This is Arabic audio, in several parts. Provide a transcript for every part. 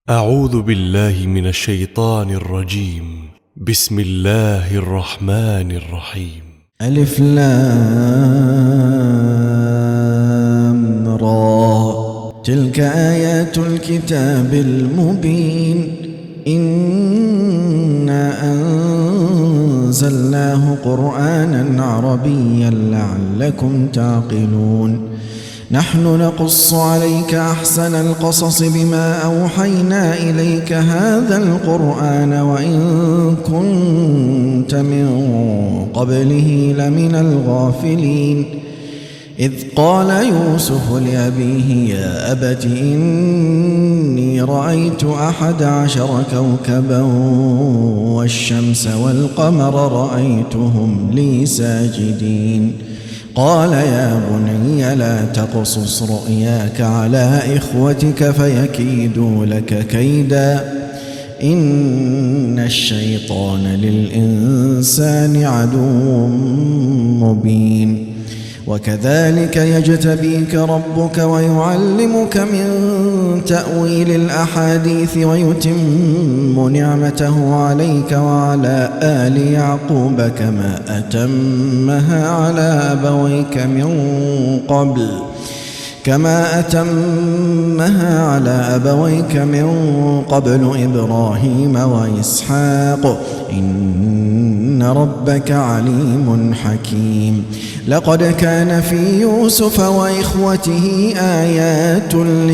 أعوذ بالله من الشيطان الرجيم. بسم الله الرحمن الرحيم. ألف لام را. تلك آيات الكتاب المبين. إنا أنزلناه قرآنا عربيا لعلكم تعقلون. نحن نقص عليك أحسن القصص بما أوحينا إليك هذا القرآن وإن كنت من قبله لمن الغافلين. إذ قال يوسف لأبيه يا أبت إني رأيت 11 كوكبا والشمس والقمر رأيتهم لي ساجدين. قال يا بني لا تقصص رؤياك على إخوتك فيكيدوا لك كيدا إن الشيطان للإنسان عدو مبين. وكذلك يجتبيك ربك ويعلمك من تأويل الأحاديث ويتم نعمته عليك وعلى آل يعقوب كما أتمها على أبويك من قبل إبراهيم وإسحاق إن ربك عليم حكيم. لقد كان في يوسف وإخوته آيات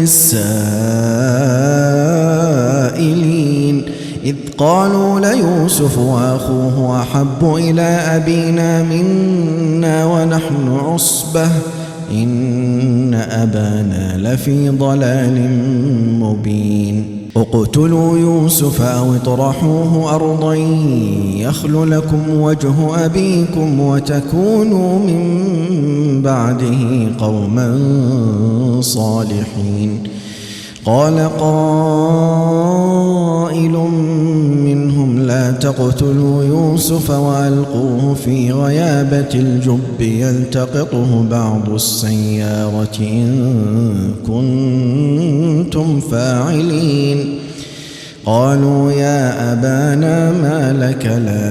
للسائلين إذ قالوا ليوسف وأخوه أحب إلى أبينا منا ونحن عصبة إن أبانا لفي ضلال مبين. اقتلوا يوسف أو اطرحوه أرضا يخل لكم وجه أبيكم وتكونوا من بعده قوما صالحين. قال قائل منهم لا تقتلوا يوسف وألقوه في غيابة الجب يلتقطه بعض السيارة إن كنتم فاعلين. قالوا يا أبانا ما لك لا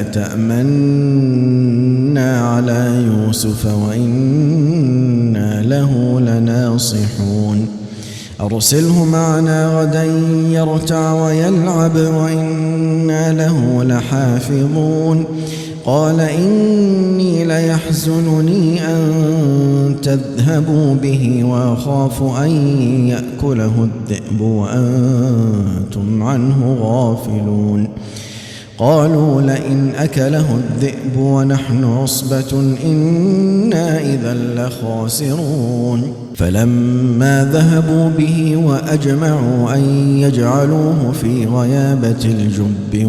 تأمنا على يوسف وإنا له لناصحون. أرسله معنا غدا يرتع ويلعب وإنا له لحافظون. قال إني ليحزنني أن تذهبوا به وأخاف أن يأكله الذئب وأنتم عنه غافلون. قالوا لئن أكله الذئب ونحن عصبة إنا إذا لخاسرون. فلما ذهبوا به وأجمعوا أن يجعلوه في غيابة الجب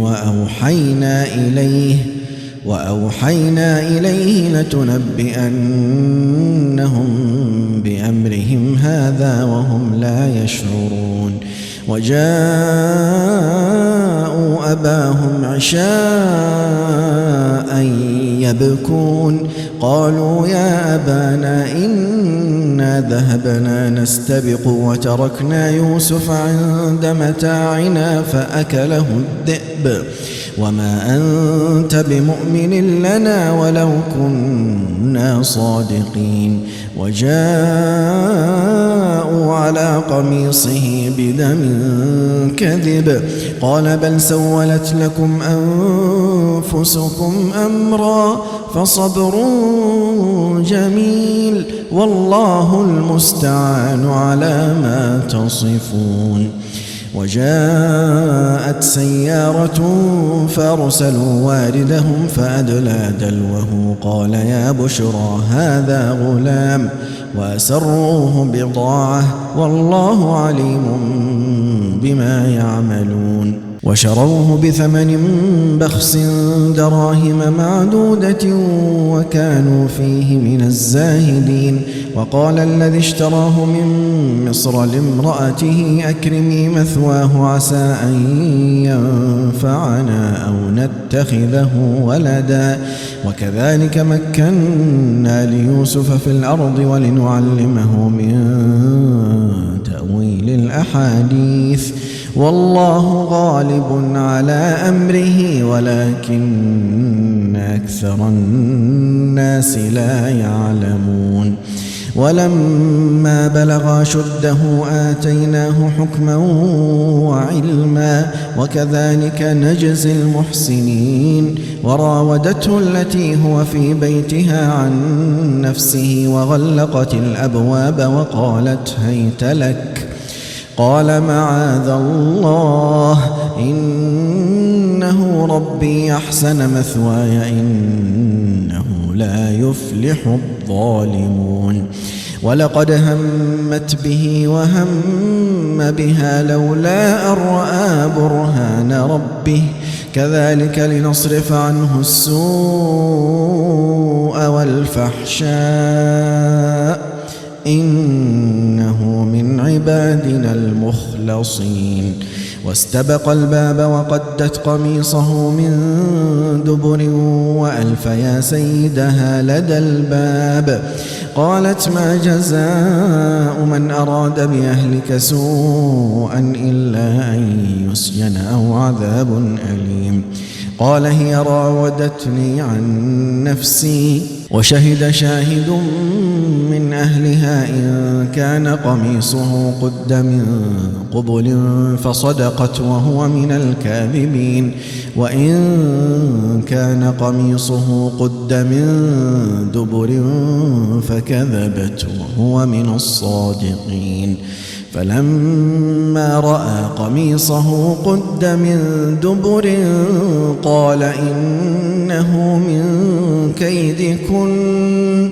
وأوحينا إليه لتنبئنهم بأمرهم هذا وهم لا يشعرون. وجاءوا أباهم عشاء يبكون. قالوا يا أبانا إنا ذهبنا نستبق وتركنا يوسف عند متاعنا فأكله الذئب وما أنت بمؤمن لنا ولو كنا صادقين. وجاءوا على قميصه بدم كذب. قال بل سولت لكم أنفسكم أمرا فصبر جميل والله المستعان على ما تصفون. وجاءت سيارة فأرسلوا واردهم فأدلى دلوه قال يا بشرى هذا غلام وأسروه بضاعة والله عليم بما يعملون. وشروه بثمن بخس دراهم معدودة وكانوا فيه من الزاهدين. وقال الذي اشتراه من مصر لامرأته أكرمي مثواه عسى أن ينفعنا أو نتخذه ولدا. وكذلك مكنا ليوسف في الأرض ولنعلمه من تأويل الأحاديث والله غالب على أمره ولكن أكثر الناس لا يعلمون ولما بلغ أشده آتيناه حكما وعلما وكذلك نجزي المحسنين وراودته التي هو في بيتها عن نفسه وغلقت الأبواب وقالت هيت لك قال معاذ الله إنه ربي أحسن مثواي إنه لا يفلح الظالمون ولقد همت به وهم بها لولا أن رأى برهان ربه كذلك لنصرف عنه السوء والفحشاء إنه من عبادنا المخلصين واستبق الباب وقدت قميصه من دبر وألف يا سيدها لدى الباب قالت ما جزاء من أراد بأهلك سوءا إلا أن يسجن أو عذاب أليم قال هي راودتني عن نفسي وشهد شاهد من أهلها إن كان قميصه قد من قبل فصدقت وهو من الكاذبين وإن كان قميصه قد من دبر فكذبت وهو من الصادقين فلما رأى قميصه قد من دبر قال إنه من كيدكن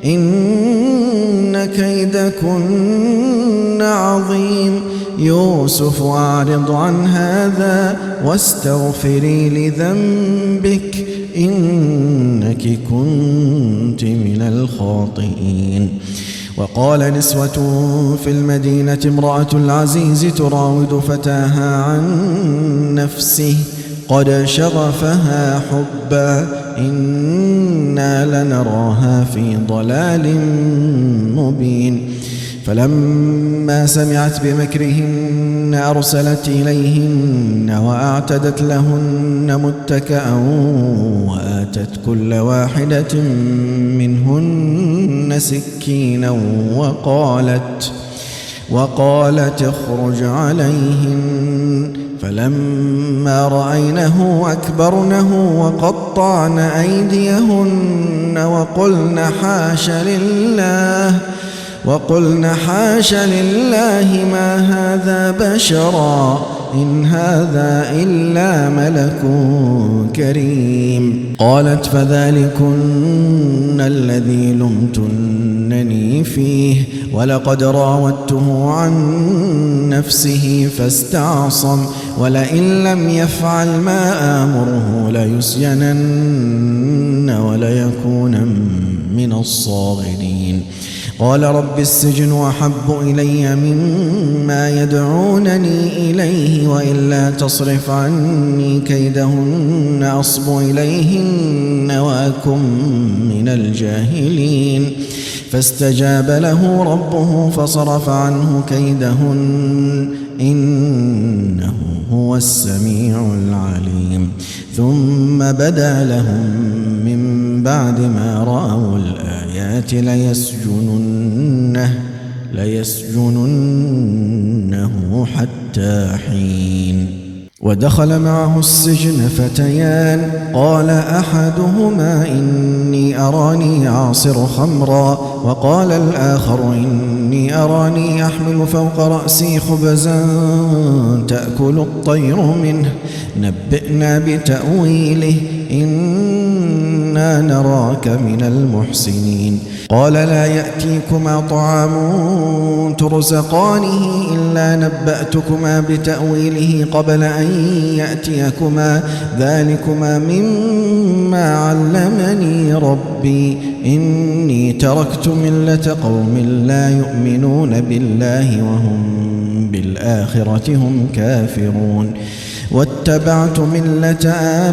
إن كيدكن عظيم يوسف أعرض عن هذا واستغفري لذنبك إنك كنت من الخاطئين وقال نسوة في المدينة امرأة العزيز تراود فتاها عن نفسه قد شغفها حبا إنا لنراها في ضلال مبين فلما سمعت بمكرهن أرسلت إليهن وأعتدت لهن متكأ وآتت كل واحدة منهن سكينا وقالت اخرج عليهن فلما رأينه أكبرنه وقطعن أيديهن وقلن حاش لله ما هذا بشرا إن هذا إلا ملك كريم قالت فذلكن الذي لمتنني فيه ولقد راودته عن نفسه فاستعصم ولئن لم يفعل ما آمره ليسجنن وليكون من الصاغرين قال رب السجن أحب إلي مما يدعونني إليه وإلا تصرف عني كيدهن أصب إليهن وأكن من الجاهلين فاستجاب له ربه فصرف عنه كيدهن إنه هو السميع العليم ثم بدا لهم من بعد ما رأوا الآيات ليسجننه حتى حين ودخل معه السجن فتيان قال أحدهما إني أراني أعصر خمرا وقال الآخر إني أراني أحمل فوق رأسي خبزا تأكل الطير منه نبئنا بتأويله إنا نراك من المحسنين قال لا يأتيكما طعام ترزقانه إلا نبأتكما بتأويله قبل أن يأتيكما ذلكما مما علمني ربي إني تركت ملة قوم لا يؤمنون بالله وهم بالآخرة هم كافرون واتبعت ملة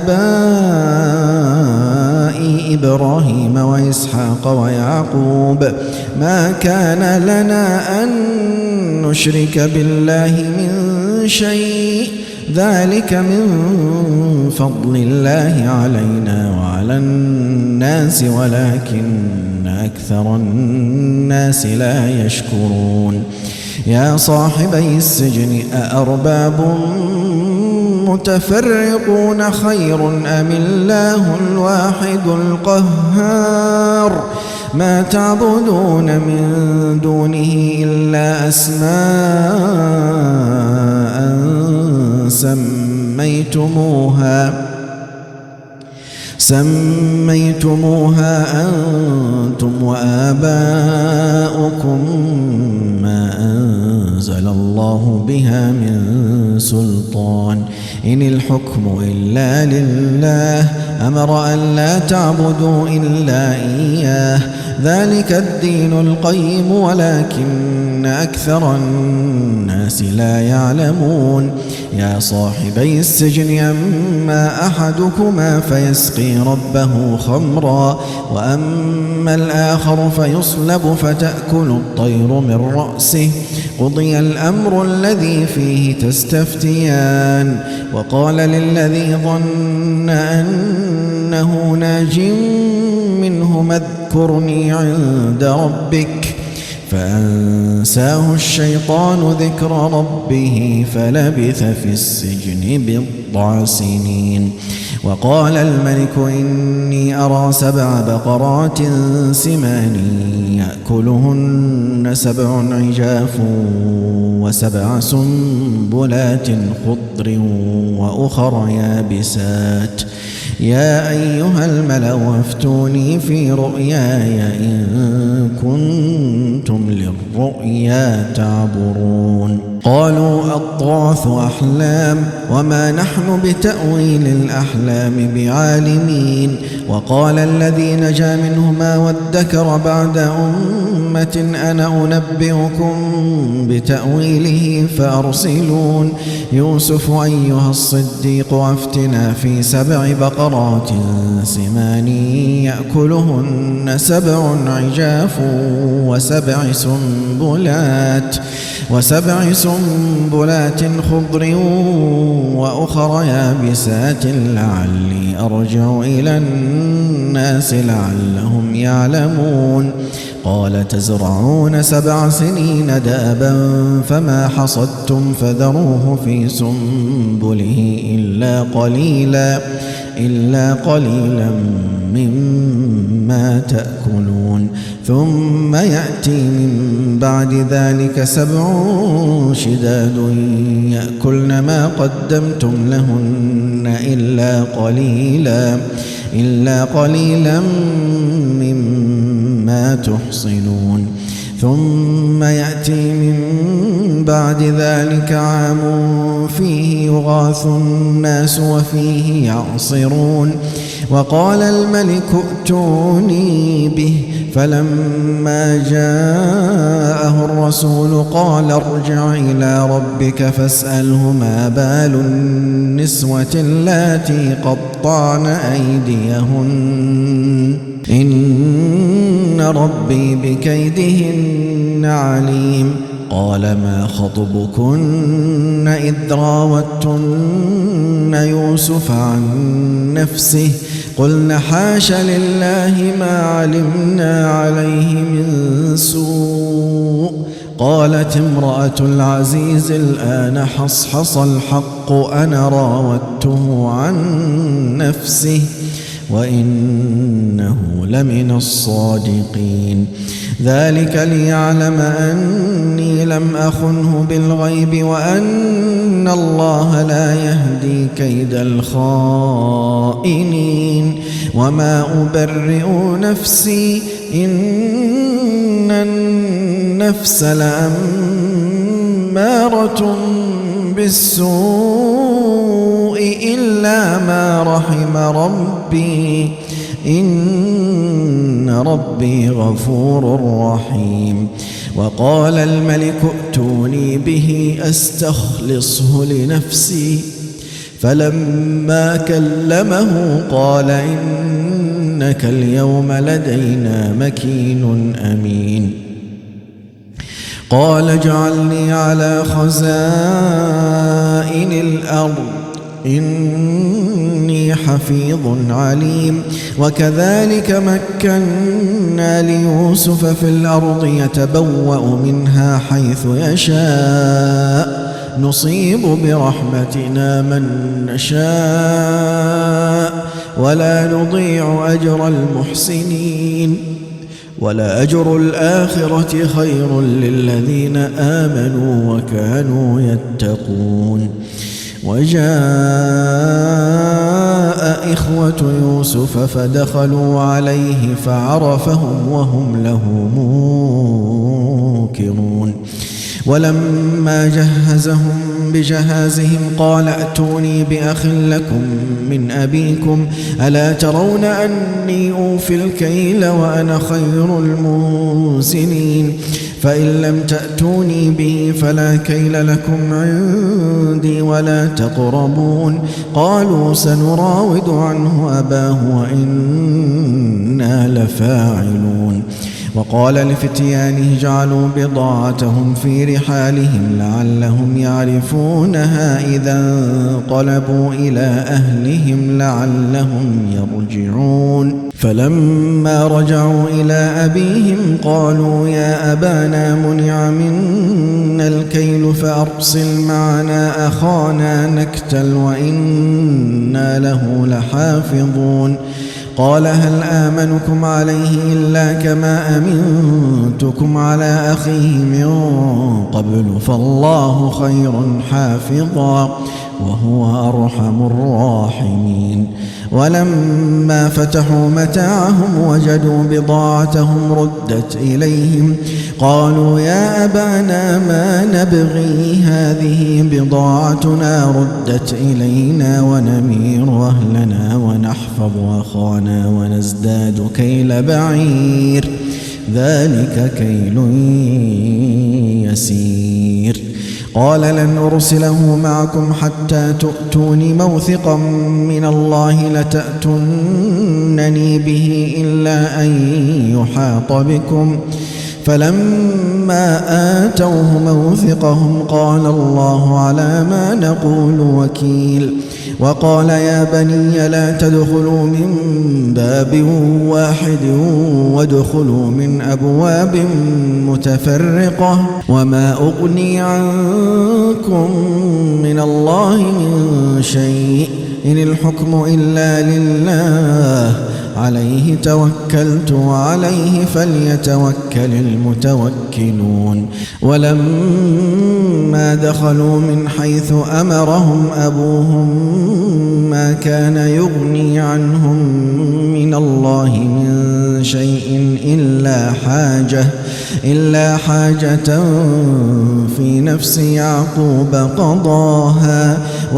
آبائي إبراهيم وإسحاق ويعقوب ما كان لنا أن نشرك بالله من شيء ذلك من فضل الله علينا وعلى الناس ولكن أكثر الناس لا يشكرون يا صاحبي السجن أأرباب متفرقون خير أم الله الواحد القهار ما تعبدون من دونه إلا أسماء سميتموها أنتم وآباؤكم ما أنزل الله بها من سلطان إن الحكم إلا لله أمر أن لا تعبدوا إلا إياه ذلك الدين القيم ولكن أكثر الناس لا يعلمون يا صاحبي السجن أما أحدكما فيسقي ربه خمرا وأما الآخر فيصلب فتأكل الطير من رأسه قضي الأمر الذي فيه تستفتيان وقال للذي ظن أنه ناج منهما اذكرني عند ربك فأنساه الشيطان ذكر ربه فلبث في السجن بضع سنين وقال الملك إني أرى 7 بقرات سمان يأكلهن 7 عجاف و7 سنبلات خضر وأخر يابسات يا أيها الملأ افتوني في رؤياي إن كنتم للرؤيا تعبرون قالوا أضغاث أحلام وما نحن بتأويل الأحلام بعالمين وقال الذي نجا منهما وادكر بعد أمة أنا أنبئكم بتأويله فأرسلون يوسف أيها الصديق أفتنا في 7 بقرات سمان يأكلهن 7 عجاف و7 سنبلات خضر وأخر يابسات لعلي أرجع إلى الناس لعلهم يعلمون قال تزرعون 7 سنين دابا فما حصدتم فذروه في سنبله إلا قليلا مما تأكلون ثم يأتي من بعد ذلك 7 شداد يأكلن ما قدمتم لهن إلا قليلا مما تحصنون ثم يأتي من بعد ذلك عام فيه يغاث الناس وفيه يعصرون وقال الملك ائتوني به فلما جاءه الرسول قال ارجع إلى ربك فاسأله ما بال النسوة اللاتي قطعن أيديهن إن ربي بكيدهن عليم قال ما خطبكن إذ راوتن يوسف عن نفسه قلن حاش لله ما علمنا عليه من سوء قالت امرأة العزيز الآن حصحص الحق أنا راودته عن نفسه وإنه لمن الصادقين ذلك ليعلم أني لم أخنه بالغيب وأن الله لا يهدي كيد الخائنين وما أبرئ نفسي إن النفس لأمارة بالسوء إلا ما رحم ربي إن ربي غفور رحيم وقال الملك ائتوني به أستخلصه لنفسي فلما كلمه قال إنك اليوم لدينا مكين أمين قال اجعلني على خزائن الأرض إني حفيظ عليم. وكذلك مكنا ليوسف في الأرض يتبوأ منها حيث يشاء نصيب برحمتنا من نشاء ولا نضيع أجر المحسنين ولأجر الآخرة خير للذين آمنوا وكانوا يتقون. وجاء إخوة يوسف فدخلوا عليه فعرفهم وهم له منكرون. ولما جهزهم بجهازهم قال ائتوني بأخ لكم من أبيكم ألا ترون أني أوفي الكيل وأنا خير المنزلين فإن لم تأتوني به فلا كيل لكم عندي ولا تقربون. قالوا سنراود عنه أباه وإنا لفاعلون. وقال لفتيانه اجعلوا بضاعتهم في رحالهم لعلهم يعرفونها إذا انقلبوا إلى أهلهم لعلهم يرجعون. فلما رجعوا إلى أبيهم قالوا يا أبانا منع منا الكيل فأرسل معنا أخانا نكتل وإنا له لحافظون. قال هل آمنكم عليه إلا كما أمنتكم على أخيه من قبل فالله خير حافظا وهو أرحم الراحمين. ولما فتحوا متاعهم وجدوا بضاعتهم ردت إليهم قالوا يا أبانا ما نبغي هذه بضاعتنا ردت إلينا ونمير أهلنا ونحفظ أخانا ونزداد كيل بعير ذلك كيل يسير. قال لن أرسله معكم حتى تؤتوني موثقا من الله لتأتونني به إلا أن يحاط بكم. فلما آتوه موثقهم قال الله على ما نقول وكيل. وقال يا بني لا تدخلوا من باب واحد وادخلوا من أبواب متفرقة وما أغني عنكم من الله من شيء إن الحكم إلا لله عليه توكلت وعليه فليتوكل المتوكلون. ولما دخلوا من حيث أمرهم أبوهم ما كان يغني عنهم من الله من شيء إلا حاجة في نفس يعقوب قضاها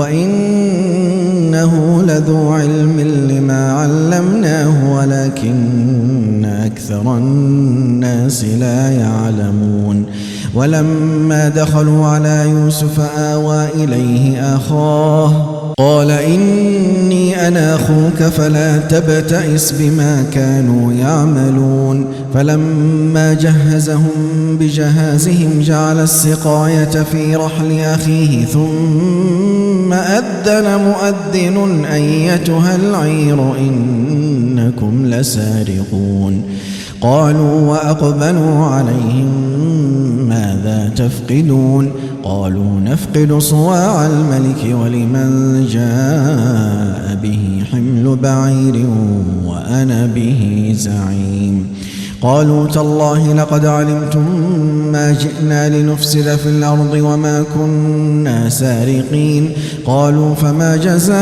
وإنه لذو علم لما علمناه ولكن أكثر الناس لا يعلمون. ولما دخلوا على يوسف آوى إليه أخاه قال إني أنا أخوك فلا تبتئس بما كانوا يعملون. فلما جهزهم بجهازهم جعل السقاية في رحل أخيه ثم أذن مؤذن أيتها العير إنكم لسارقون. قالوا وأقبلوا عليهم ماذا تفقدون؟ قالوا نفقد صواع الملك ولمن جاء به حمل بعير وأنا به زعيم. قالوا تالله لقد علمتم ما جئنا لنفسد في الأرض وما كنا سارقين. قالوا فما جزاؤه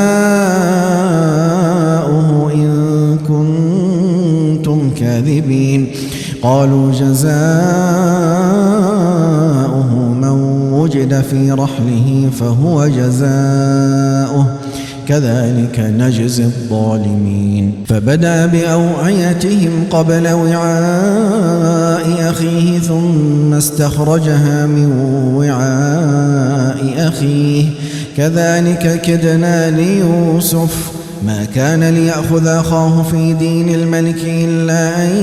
إن كنتم كاذبين. قالوا جزاؤه من وجد في رحله فهو جزاؤه كذلك نجزي الظالمين. فبدأ بأوعيتهم قبل وعاء أخيه ثم استخرجها من وعاء أخيه كذلك كدنا ليوسف ما كان ليأخذ أخاه في دين الملك إلا أن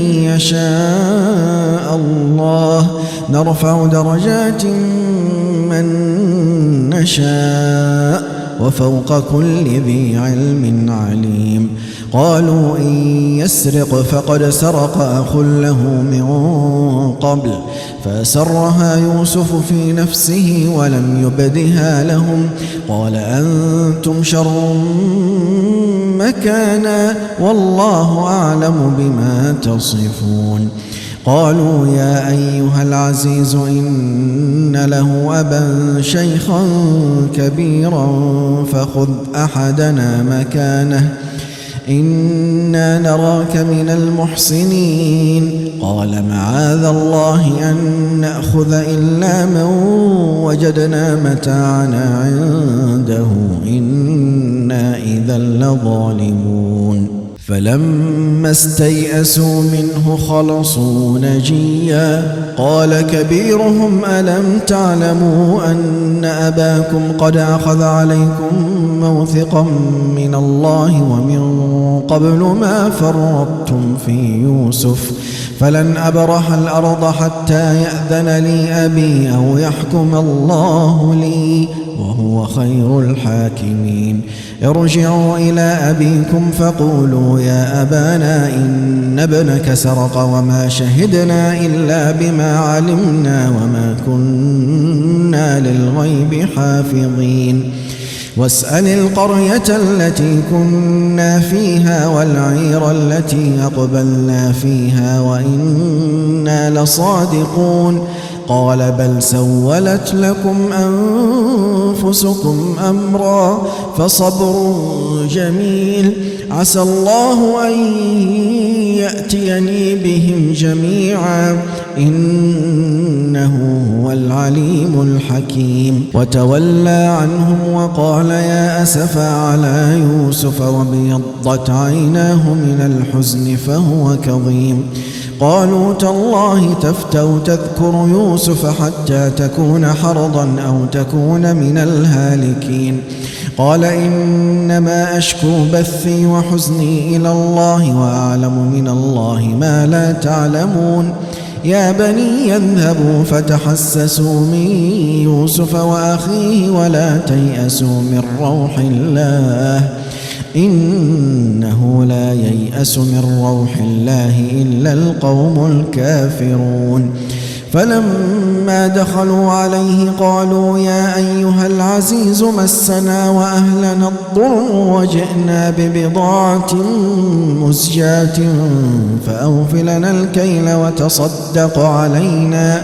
يشاء الله نرفع درجات من نشاء وفوق كل ذي علم عليم. قالوا إن يسرق فقد سرق أخ له من قبل فأسرها يوسف في نفسه ولم يبدها لهم قال أنتم شر مكانا والله أعلم بما تصفون. قالوا يا أيها العزيز إن له أبا شيخا كبيرا فخذ أحدنا مكانه إنا نراك من المحسنين. قال معاذ الله أن نأخذ إلا من وجدنا متاعنا عنده إنا إذا لظالمون. فلما استيئسوا منه خلصوا نجيا قال كبيرهم ألم تعلموا أن أباكم قد أخذ عليكم موثقا من الله ومن قبل ما فرطتم في يوسف فلن أبرح الأرض حتى يأذن لي أبي أو يحكم الله لي وهو خير الحاكمين. ارجعوا إلى أبيكم فقولوا يا أبانا إن ابنك سرق وما شهدنا إلا بما علمنا وما كنا للغيب حافظين. واسأل القرية التي كنا فيها والعير التي أقبلنا فيها وإنا لصادقون. قال بل سولت لكم أنفسكم أمرا فصبر جميل عسى الله أن يأتيني بهم جميعا إنه هو العليم الحكيم. وتولى عنهم وقال يا أسفا على يوسف وابيضت عيناه من الحزن فهو كظيم. قالوا تالله تفتأ تذكر يوسف حتى تكون حرضا أو تكون من الهالكين. قال إنما أشكو بثي وحزني إلى الله وأعلم من الله ما لا تعلمون. يا بني يذهبوا فتحسسوا من يوسف وأخيه ولا تيأسوا من روح الله إنه لا ييأس من روح الله إلا القوم الكافرون. فلما دخلوا عليه قالوا يا أيها العزيز مسنا وأهلنا الضر وجئنا ببضاعة مزجاة فأوف لنا الكيل وتصدق علينا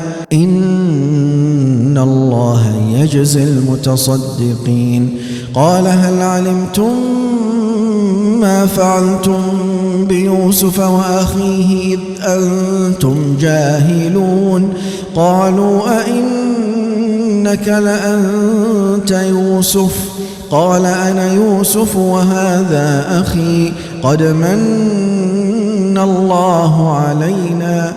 إن الله يجزي المتصدقين. قال هل علمتم ما فعلتم بيوسف وأخيه إذ أنتم جاهلون. قالوا أئنك لأنت يوسف قال أنا يوسف وهذا أخي قد من الله علينا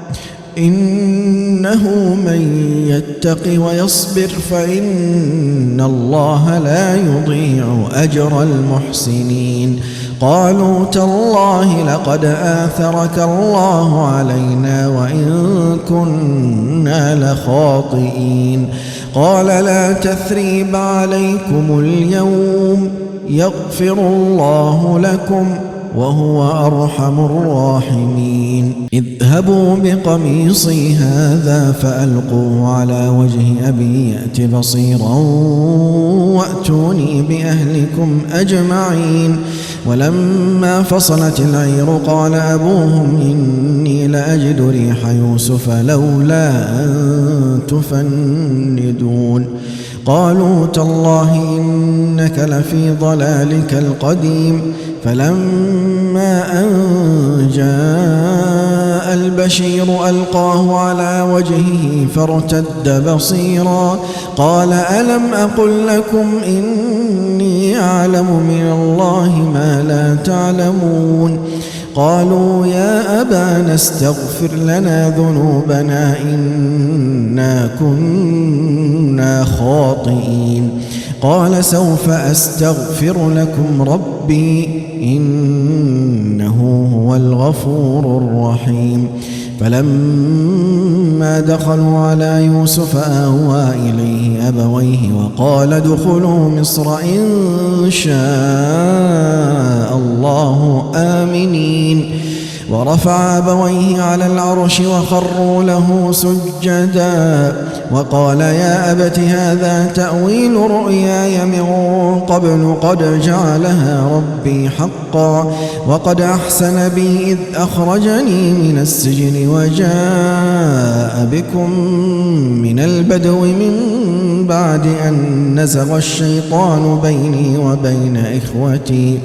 إنه من يتق ويصبر فإن الله لا يضيع أجر المحسنين. قالوا تالله لقد آثرك الله علينا وإن كنا لخاطئين. قال لا تثريب عليكم اليوم يغفر الله لكم وهو أرحم الراحمين. اذهبوا بقميصي هذا فألقوه على وجه أبي يأت بصيرا وأتوني بأهلكم أجمعين. ولما فصلت العير قال أبوهم إني لأجد ريح يوسف لولا أن تفندون. قالوا تالله إنك لفي ضلالك القديم. فلما أن جاء البشير ألقاه على وجهه فارتد بصيرا قال ألم أقل لكم إني أعلم من الله ما لا تعلمون. قالوا يا أبانا استغفر لنا ذنوبنا إنا كنا خاطئين. قال سوف أستغفر لكم ربي إنه هو الغفور الرحيم. فلما دخلوا على يوسف آوى إليه أبويه وقال ادخلوا مصر إن شاء الله آمنين. ورفع أبويه على العرش وخروا له سجدا وقال يا أبت هذا تأويل رؤياي من قبل قد جعلها ربي حقا وقد أحسن بي إذ أخرجني من السجن وجاء بكم من البدو من بعد أن نزغ الشيطان بيني وبين إخوتي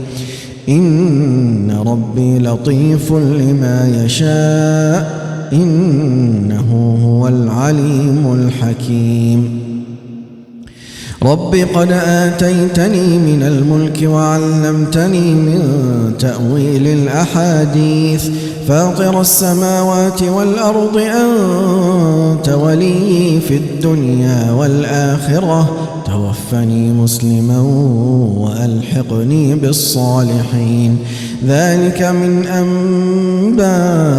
إن ربي لطيف لما يشاء إنه هو العليم الحكيم. رب قد آتيتني من الملك وعلمتني من تأويل الأحاديث فاطر السماوات والأرض أنت ولي في الدنيا والآخرة توفني مسلما وألحقني بالصالحين. ذلك من أنباء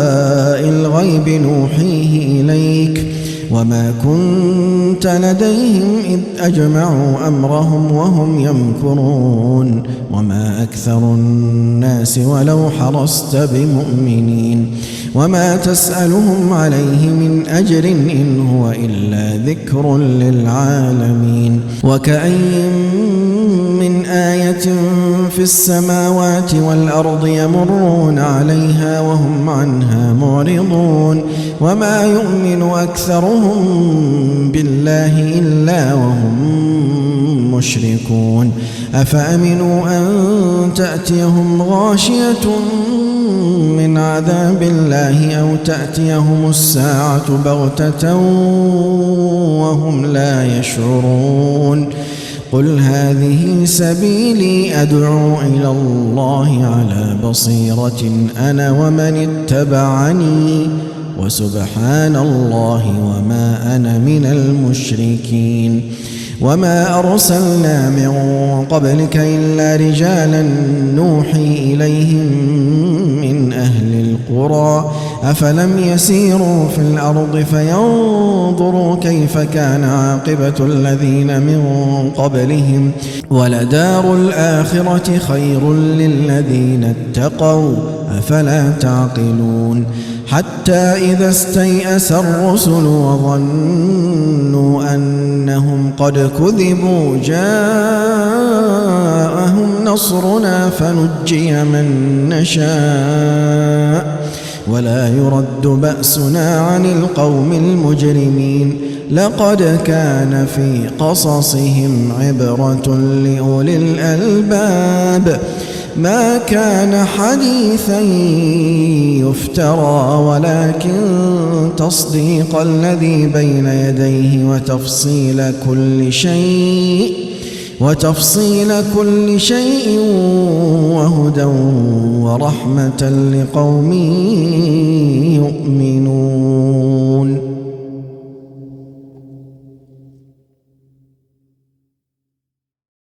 الغيب نوحيه إليك وما كنت لديهم إذ أجمعوا أمرهم وهم يمكرون وما أكثر الناس ولو حرصت بمؤمنين وما تسألهم عليه من أجر إن هو إلا ذكر للعالمين. وكأين من آية في السماوات والأرض يمرون عليها وهم عنها معرضون وما يؤمن أكثرهم بالله إلا وهم مشركون. أفأمنوا أن تأتيهم غاشية من عذاب الله أو تأتيهم الساعة بغتة وهم لا يشعرون. قل هذه سبيلي أدعو إلى الله على بصيرة أنا ومن اتبعني وسبحان الله وما أنا من المشركين. وما أرسلنا من قبلك إلا رجالا نوحي إليهم من أهل القرى أفلم يسيروا في الأرض فينظروا كيف كان عاقبة الذين من قبلهم ولدار الآخرة خير للذين اتقوا أفلا تعقلون. حتى إذا استيأس الرسل وظنوا أنهم قد كذبوا جاءهم نصرنا فنجي من نشاء ولا يرد بأسنا عن القوم المجرمين. لقد كان في قصصهم عبرة لأولي الألباب ما كان حديثا يفترى ولكن تصديق الذي بين يديه وتفصيل كل شيء وهدى ورحمة لقوم يؤمنون.